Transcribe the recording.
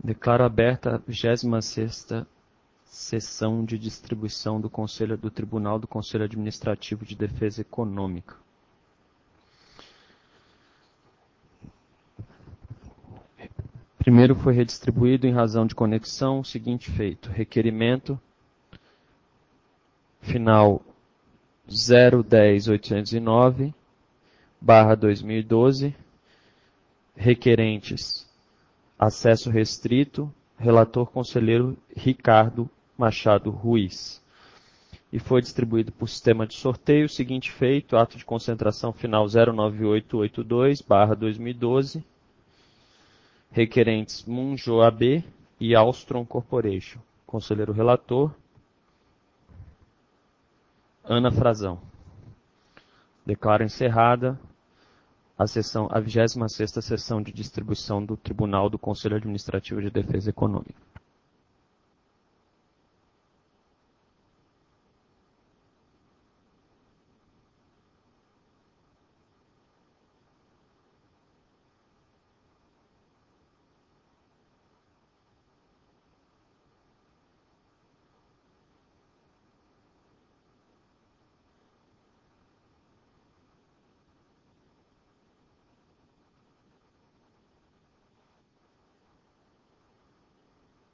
Declaro aberta a 26ª sessão de distribuição do Tribunal do Conselho Administrativo de Defesa Econômica. Primeiro foi redistribuído em razão de conexão o seguinte feito: requerimento final 010.809/2012, requerentes acesso restrito, relator conselheiro Ricardo Machado Ruiz. E foi distribuído por sistema de sorteio o seguinte feito: ato de concentração final 09882/2012, requerentes Munjo AB e Alstron Corporation. Conselheiro relator, Ana Frazão. Declaro encerrada a 26ª sessão de distribuição do Tribunal do Conselho Administrativo de Defesa Econômica.